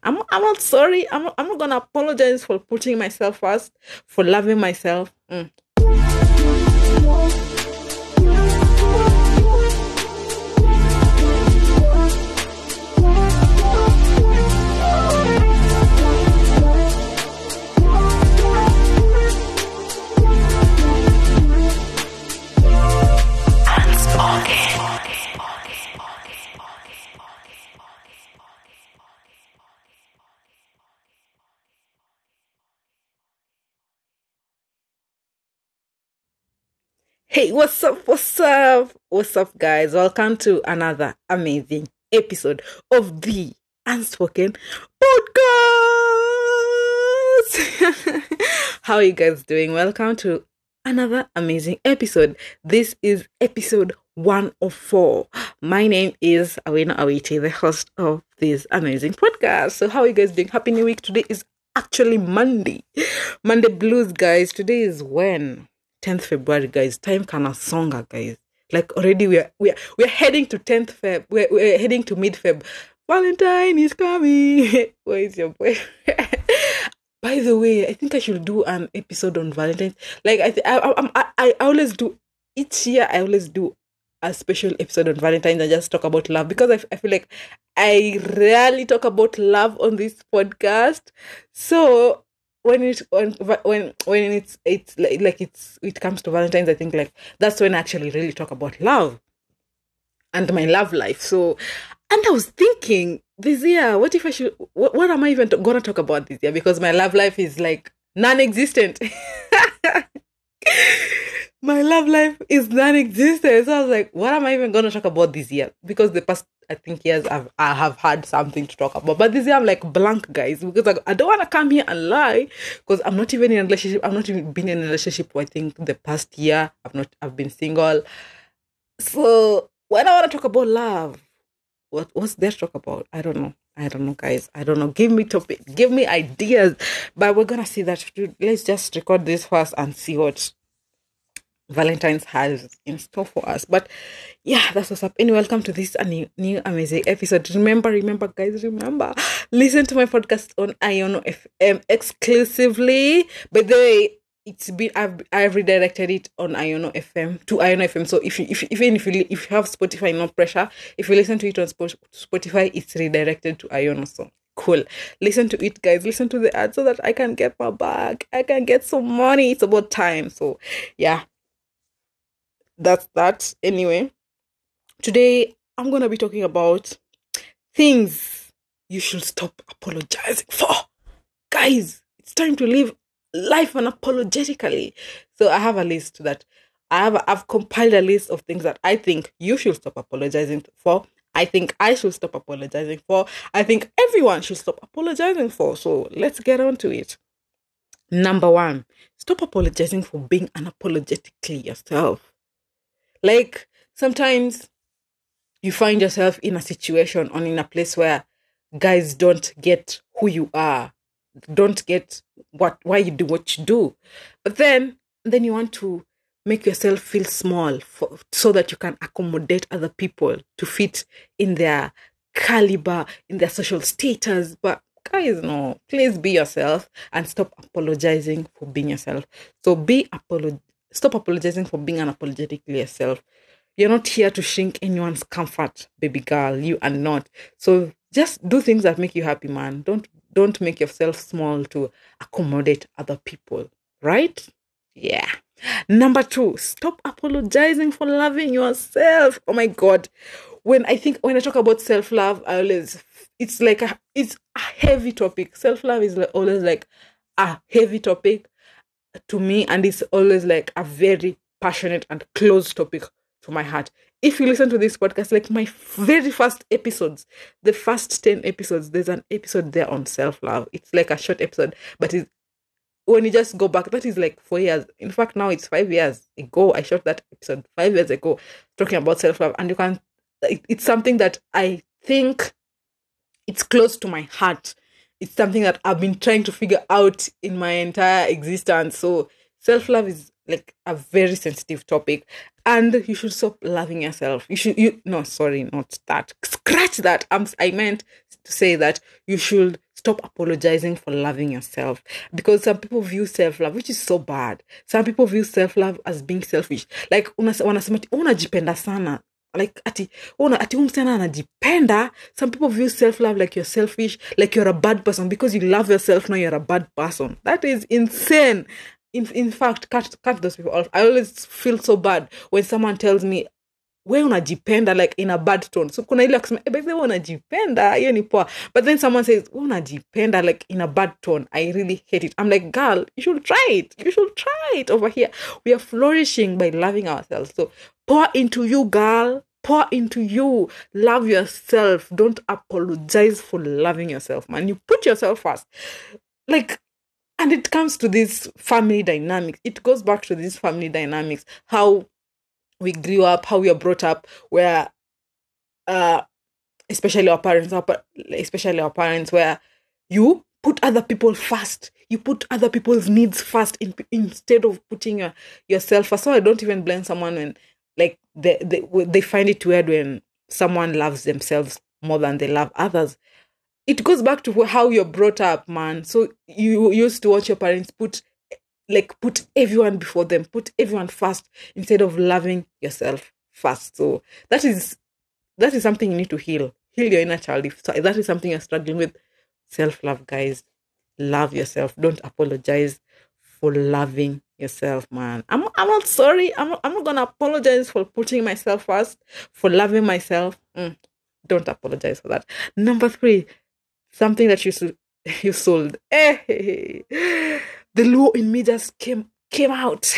I'm not sorry. I'm not gonna apologize for putting myself first, for loving myself. Hey, what's up? What's up? What's up, guys? Welcome to another amazing episode of the Unspoken Podcast. How are you guys doing? Welcome to another amazing episode. This is episode 104. My name is Awena Awiti, the host of this amazing podcast. So, how are you guys doing? Happy New Week. Today is actually Monday. Monday blues, guys. Today is when? 10th February, guys. Time kana songa, guys. Like already we're heading to 10th Feb. We're heading to mid-Feb. Valentine is coming. Where is your boy? By the way, I think I should do an episode on Valentine's. Like I always do each year. I always do a special episode on Valentine's and just talk about love, because I feel like I rarely talk about love on this podcast. So when it comes to Valentine's, I think like that's when I actually really talk about love and my love life. So, and I was thinking this year, what if I should? What am I even gonna talk about this year? Because my love life is like non-existent. My love life is non-existent. So I was like, what am I even gonna talk about this year? Because the past, I think, years I have had something to talk about, but this year I'm like blank, guys, because I don't want to come here and lie, because I'm not even in a relationship. I've not even been in a relationship for, I think, the past year. I've been single. So when I want to talk about love, what's there to talk about? I don't know, guys. I don't know. Give me topic, give me ideas, but we're gonna see that. Let's just record this first and see what Valentine's has in store for us. But yeah, that's what's up. Anyway, welcome to this new amazing episode. Remember, guys, listen to my podcast on Iono FM exclusively. By the way, I've redirected it on Iono FM to Iono FM. So if you have Spotify, no pressure. If you listen to it on Spotify, it's redirected to Iono. So cool. Listen to it, guys. Listen to the ad so that I can get my bag. I can get some money. It's about time. So yeah. That's that. Anyway, today I'm going to be talking about things you should stop apologizing for. Guys, it's time to live life unapologetically. So I have a list that I've compiled a list of things that I think you should stop apologizing for. I think I should stop apologizing for. I think everyone should stop apologizing for. So let's get on to it. Number 1, stop apologizing for being unapologetically yourself. Like, sometimes you find yourself in a situation or in a place where guys don't get who you are, don't get why you do what you do. But then you want to make yourself feel small so that you can accommodate other people to fit in their caliber, in their social status. But guys, no, please be yourself and stop apologizing for being yourself. So stop apologizing for being unapologetically yourself. You're not here to shrink anyone's comfort, baby girl. You are not. So just do things that make you happy, man. Don't make yourself small to accommodate other people, right? Yeah. Number 2, stop apologizing for loving yourself. Oh my God. When I talk about self-love, it's a heavy topic. Self-love is always like a heavy topic to me, and it's always like a very passionate and close topic to my heart. If you listen to this podcast, like my very first episodes, the first 10 episodes, there's an episode there on self-love. It's like a short episode, but when you just go back, that is like 4 years. In fact, now it's 5 years ago. I shot that episode 5 years ago, talking about self-love, and it's something that I think it's close to my heart. It's something that I've been trying to figure out in my entire existence. So self-love is like a very sensitive topic, and you should stop loving yourself. Scratch that. I meant to say that you should stop apologizing for loving yourself. Because some people view self-love, which is so bad. Some people view self-love as being selfish. Like, wanasema ati unajipenda sana. Like, ati msichana anajipenda. Some people view self-love like you're selfish, like you're a bad person. Because you love yourself, now you're a bad person. That is insane. In fact, cut those people off. I always feel so bad when someone tells me, we unajipenda, like in a bad tone. So kuna ile kusema, baby, we unajipenda, hiyo ni poa. But then someone says, we unajipenda, like in a bad tone. I really hate it. I'm like, girl, you should try it. You should try it over here. We are flourishing by loving ourselves. So pour into you, girl. Pour into you. Love yourself. Don't apologize for loving yourself, man. You put yourself first. Like, and it comes to this family dynamics. It goes back to this family dynamics. How we grew up, how we are brought up, where especially our parents, where you put other people first. You put other people's needs first instead of putting yourself first. So I don't even blame someone when, like, they find it weird when someone loves themselves more than they love others. It goes back to how you're brought up, man. So you used to watch your parents put everyone before them, put everyone first instead of loving yourself first. So that is something you need to heal your inner child. If that is something you're struggling with, self-love, guys. Love yourself. Don't apologize for loving yourself, man. I'm not sorry. I'm not gonna apologize for putting myself first, for loving myself. Don't apologize for that. Number 3, something that you sold. The Luo in me just came out.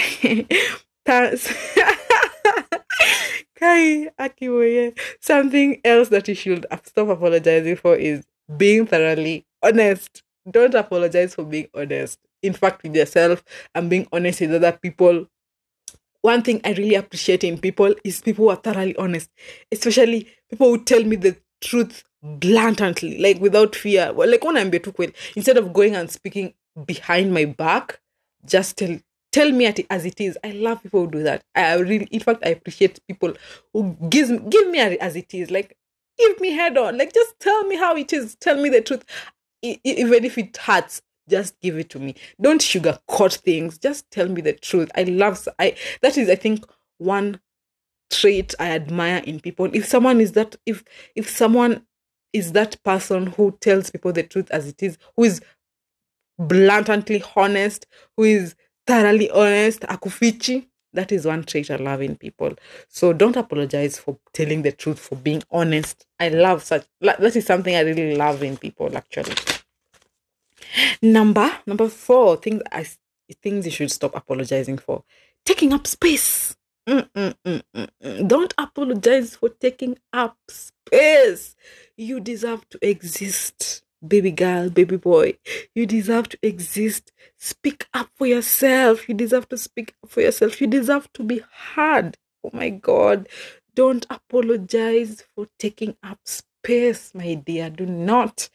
Something else that you should stop apologizing for is being thoroughly honest. Don't apologize for being honest. In fact, with yourself and being honest with other people. One thing I really appreciate in people is people who are thoroughly honest. Especially people who tell me the truth blatantly, like without fear. Well, like when I'm betukwel, instead of going and speaking behind my back, just tell me as it is. I love people who do that. In fact, I appreciate people who give me as it is. Like, give me head on. Like, just tell me how it is. Tell me the truth. Even if it hurts, just give it to me. Don't sugarcoat things. Just tell me the truth. That is, I think, one trait I admire in people. If someone is that, if someone is that person who tells people the truth as it is, who is blatantly honest, who is thoroughly honest, akufichi, that is one trait I love in people. So don't apologize for telling the truth, for being honest. I love that is something I really love in people, actually. Number 4, things you should stop apologizing for. Taking up space. Don't apologize for taking up space. You deserve to exist. Baby girl, baby boy, you deserve to exist. Speak up for yourself. You deserve to speak up for yourself. You deserve to be heard. Oh my God. Don't apologize for taking up space, my dear. Do not.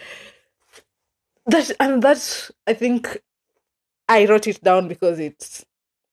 That I think I wrote it down because it's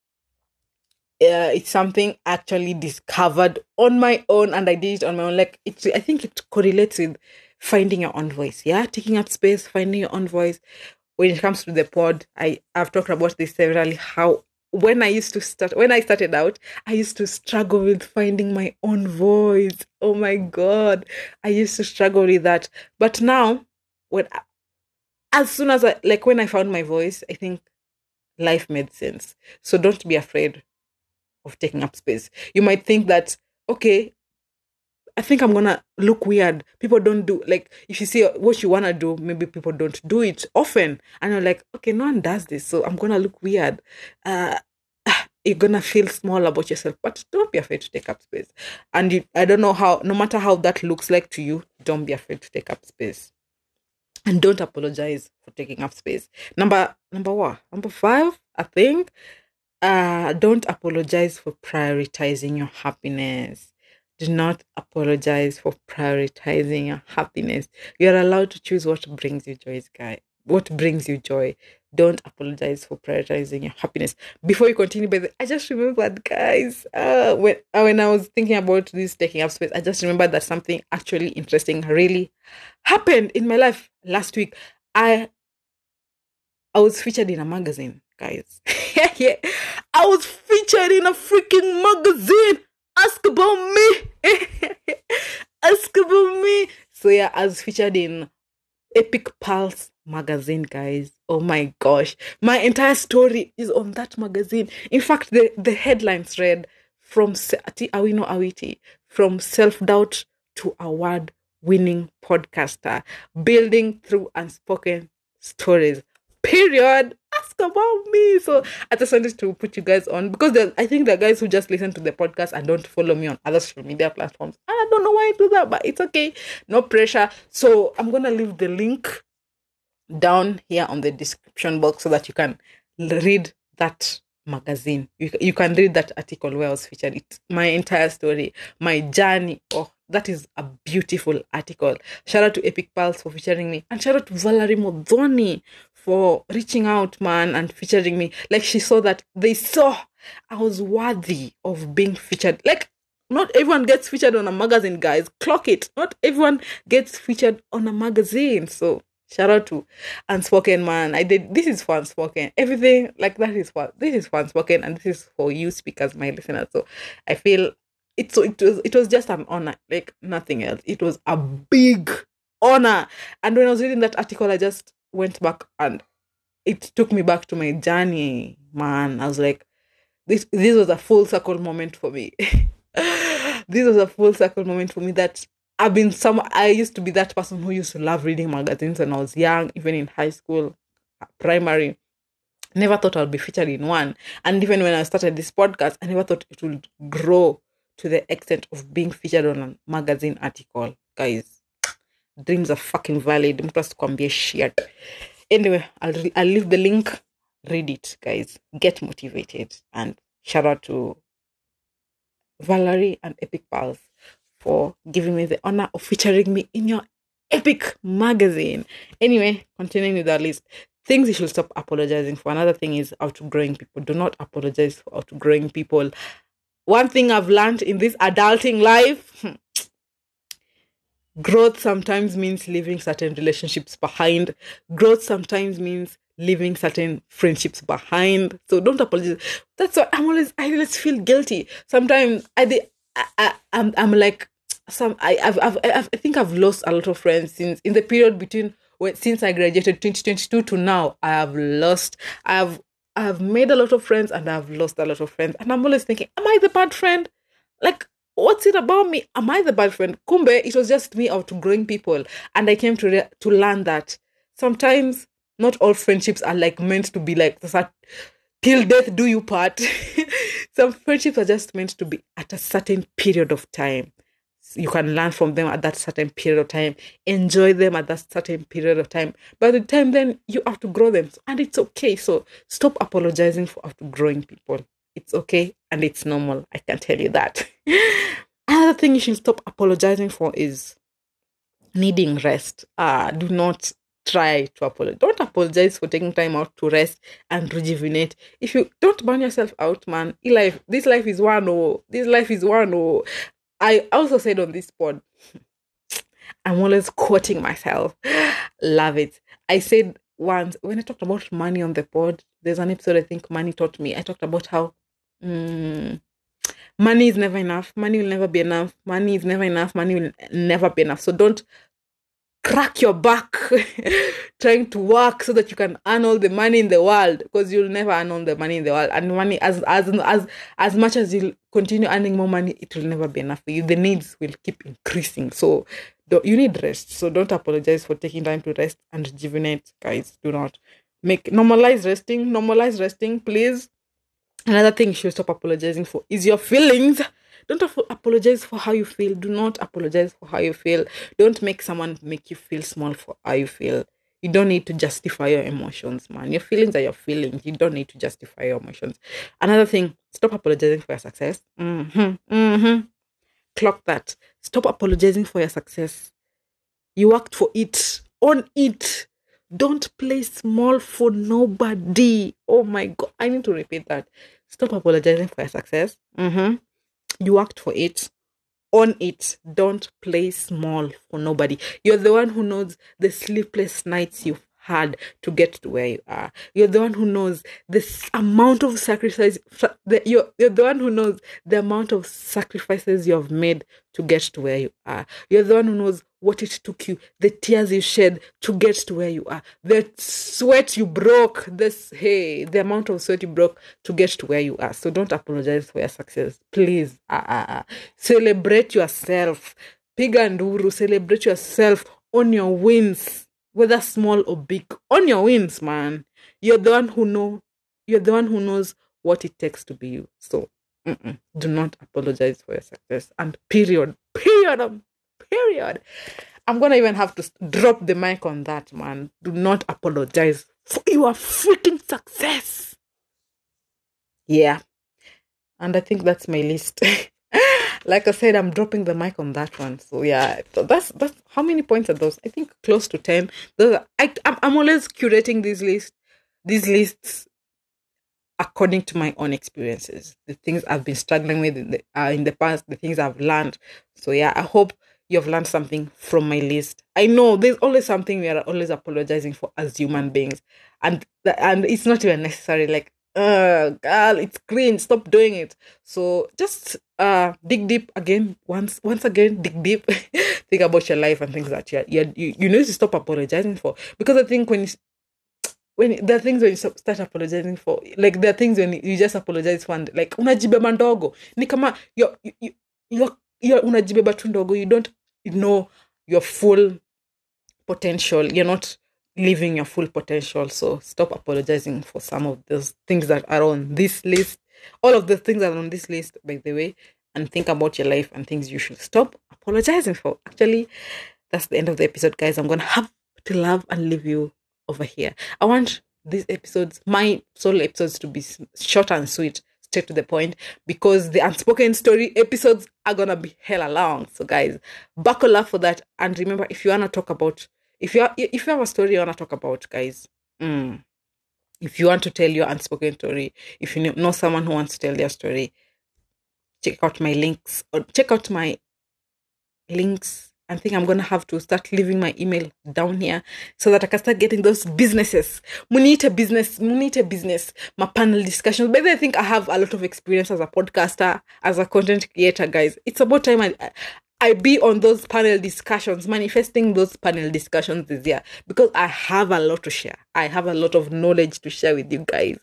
something actually discovered on my own, and I did it on my own. Like, I think it correlates with finding your own voice. Yeah, taking up space, finding your own voice. When it comes to the pod, I've talked about this severally. How when I started out, I used to struggle with finding my own voice. Oh my God, I used to struggle with that. But now, as soon as when I found my voice, I think life made sense. So don't be afraid of taking up space. You might think that, okay, I think I'm gonna look weird. People don't do, like, if you see what you wanna do, maybe people don't do it often. And you're like, okay, no one does this, so I'm gonna look weird. You're gonna feel small about yourself, but don't be afraid to take up space. And I don't know how, no matter how that looks like to you, don't be afraid to take up space. And don't apologize for taking up space. Number what? Number 5, I think. Don't apologize for prioritizing your happiness. Do not apologize for prioritizing your happiness. You're allowed to choose what brings you joy, guy. What brings you joy. Don't apologize for prioritizing your happiness. Before you continue, I just remembered, guys, when I was thinking about this taking up space, I just remembered that something actually interesting really happened in my life. last week, I was featured in a magazine, guys. Yeah, I was featured in a freaking magazine. Ask about me. Ask about me. So yeah, I was featured in Epic Pulse magazine, guys. Oh my gosh. My entire story is on that magazine. In fact, the headlines read from Awino Awiti, from self-doubt to award-winning podcaster, building through unspoken stories. Period. Ask about me. So I just wanted to put you guys on because I think there are guys who just listen to the podcast and don't follow me on other social media platforms. I don't know why I do that, but it's okay. No pressure. So I'm gonna leave the link down here on the description box so that you can read that magazine. You can read that article where I was featured. It's my entire story, my journey. Oh, that is a beautiful article. Shout out to Epic Pulse for featuring me, and shout out to Valerie Modoni for reaching out, man, and featuring me. Like, she saw that they saw I was worthy of being featured. Like, not everyone gets featured on a magazine, guys. Clock it. Not everyone gets featured on a magazine. So shout out to Unspoken, man. This is for Unspoken. Everything like that is for, this is for Unspoken, and this is for you speakers, my listeners. So I feel it was just an honor, like nothing else. It was a big honor. And when I was reading that article, I just went back and it took me back to my journey, man. I was like, this was a full circle moment for me. This was a full circle moment for me that I used to be that person who used to love reading magazines when I was young, even in high school, primary. Never thought I'd be featured in one. And even when I started this podcast, I never thought it would grow to the extent of being featured on a magazine article. Guys, dreams are fucking valid. Mtu kwambie shit. Anyway, I'll leave the link. Read it, guys. Get motivated. And shout out to Valerie and Epic Pulse for giving me the honor of featuring me in your epic magazine. Anyway, continuing with our list. Things you should stop apologizing for. Another thing is outgrowing people. Do not apologize for outgrowing people. One thing I've learned in this adulting life, growth sometimes means leaving certain relationships behind. Growth sometimes means leaving certain friendships behind. So don't apologize. That's why I always feel guilty. Sometimes I'm like, I think I've lost a lot of friends since in the period between since I graduated 2022 to now. I've made a lot of friends and I've lost a lot of friends, and I'm always thinking, am I the bad friend? Like, what's it about me? Am I the bad friend? Kumbe, it was just me outgrowing people, and I came to learn that sometimes not all friendships are like meant to be like till death do you part. Some friendships are just meant to be at a certain period of time. You can learn from them at that certain period of time, enjoy them at that certain period of time. By the time then, you have to grow them, and it's okay. So stop apologizing for outgrowing people. It's okay and it's normal. I can tell you that. Another thing you should stop apologizing for is needing rest. Do not try to apologize. Don't apologize for taking time out to rest and rejuvenate. If you don't burn yourself out, man, this life is one. This life is one. I also said on this pod, I'm always quoting myself. Love it. I said once, when I talked about money on the pod, there's an episode I think Money taught me. I talked about how money is never enough. Money will never be enough. Money is never enough. Money will never be enough. So don't crack your back trying to work so that you can earn all the money in the world, because you'll never earn all the money in the world. And money, as much as you'll continue earning more money, it will never be enough for you. The needs will keep increasing. So you need rest. So don't apologize for taking time to rest and rejuvenate, guys. Do not normalize resting, please. Another thing you should stop apologizing for is your feelings. Don't apologize for how you feel. Do not apologize for how you feel. Don't make someone make you feel small for how you feel. You don't need to justify your emotions, man. Your feelings are your feelings. You don't need to justify your emotions. Another thing, stop apologizing for your success. Clock that. Stop apologizing for your success. You worked for it. Own it. Don't play small for nobody. Oh my God. I need to repeat that. Stop apologizing for your success. You worked for it. own it. Don't play small for nobody. You're the one who knows the sleepless nights you've had to get to where you are. You're the one who knows this amount of sacrifice. You're the one who knows the amount of sacrifices you have made to get to where you are. You're the one who knows what it took you, the tears you shed to get to where you are, the sweat you broke, the amount of sweat you broke to get to where you are. So don't apologize for your success. Please, celebrate yourself. Piga nduru, celebrate yourself on your wins, whether small or big. On your wins, man. You're the one who knows what it takes to be you. So do not apologize for your success. And period. I'm gonna even have to drop the mic on that, man. Do not apologize for your freaking success. Yeah. And I think that's my list. Like I said, I'm dropping the mic on that one. So yeah, that's how many points are those? I think close to 10. I'm always curating these lists according to my own experiences, the things I've been struggling with in the past, the things I've learned. So yeah, I hope you've learned something from my list. I know there's always something we are always apologizing for as human beings, and it's not even necessary. Like, girl, it's cringe. Stop doing it. So just dig deep again. Once again, dig deep. Think about your life and things that you need to stop apologizing for. Because I think when there are things when you start apologizing for, like there are things when you just apologize for, and like unajibeba ndogo, ni kama you're unajibeba tu ndogo. You don't know your full potential. You're not living your full potential. So stop apologizing for some of those things that are on this list. All of the things that are on this list, by the way, and think about your life and things you should stop apologizing for. Actually, that's the end of the episode, guys. I'm gonna have to love and leave you over here. I want these episodes, my solo episodes, to be short and sweet, straight to the point, because the unspoken story episodes are gonna be hella long. So guys, buckle up for that. And remember, if you wanna talk about, if you have a story you wanna talk about, guys, if you want to tell your unspoken story, if you know someone who wants to tell their story, check out my links, or check out my links. I think I'm gonna have to start leaving my email down here so that I can start getting those businesses. Munite business, my panel discussions. But I think I have a lot of experience as a podcaster, as a content creator, guys. It's about time I be on those panel discussions, manifesting those panel discussions this year, because I have a lot to share. I have a lot of knowledge to share with you guys.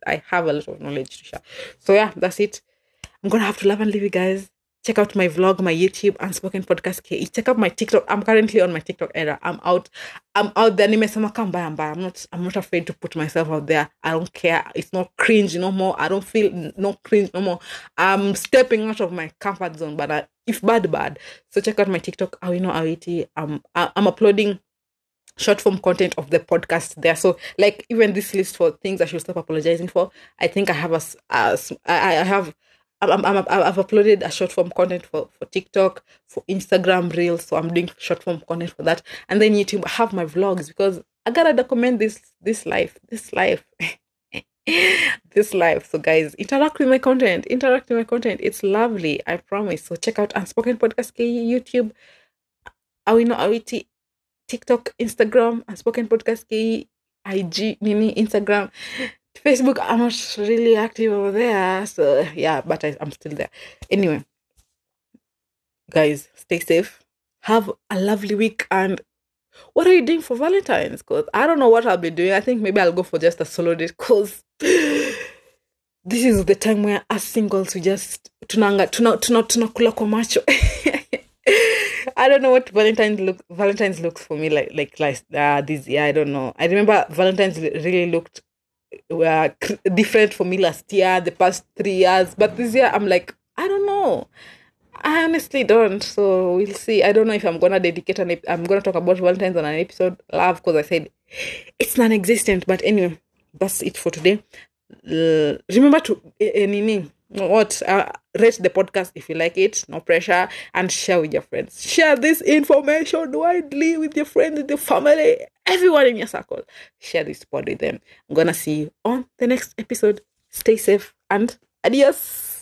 So yeah, that's it. I'm gonna have to love and leave you guys. Check out my vlog, my YouTube, Unspoken Podcast KE. Check out my TikTok. I'm currently on my TikTok era. I'm out there. Nimesema kamba. I'm not afraid to put myself out there. I don't care. It's not cringe no more. I don't feel no cringe no more. I'm stepping out of my comfort zone, but if bad. So check out my TikTok, Awino Awiti. I'm uploading short form content of the podcast there. So like even this list for things I should stop apologizing for, I think I have I've uploaded a short form content for TikTok, for Instagram Reels. So I'm doing short form content for that. And then YouTube, I have my vlogs, because I gotta document this life. This life. So guys, interact with my content. It's lovely, I promise. So check out Unspoken Podcast KE, YouTube, Awino Awiti, TikTok, Instagram, Unspoken Podcast KE, IG, Instagram. Facebook, I'm not really active over there. So yeah, but I'm still there. Anyway, guys, stay safe. Have a lovely week. And what are you doing for Valentine's? Because I don't know what I'll be doing. I think maybe I'll go for just a solo date, because this is the time where us singles, we just tunakula kwa macho. I don't know what Valentine's looks for me like this year. I don't know. I remember Valentine's really looked different for me last year, the past 3 years, but this year I'm like, I don't know. I honestly don't. So we'll see. I don't know if I'm gonna I'm gonna talk about Valentine's on an episode, love, because I said it's non-existent. But anyway, that's it for today. Remember to rate the podcast if you like it, no pressure, and share with your friends. Share this information widely with your friends, with your family, everyone in your circle. Share this pod with them. I'm gonna see you on the next episode. Stay safe and adios.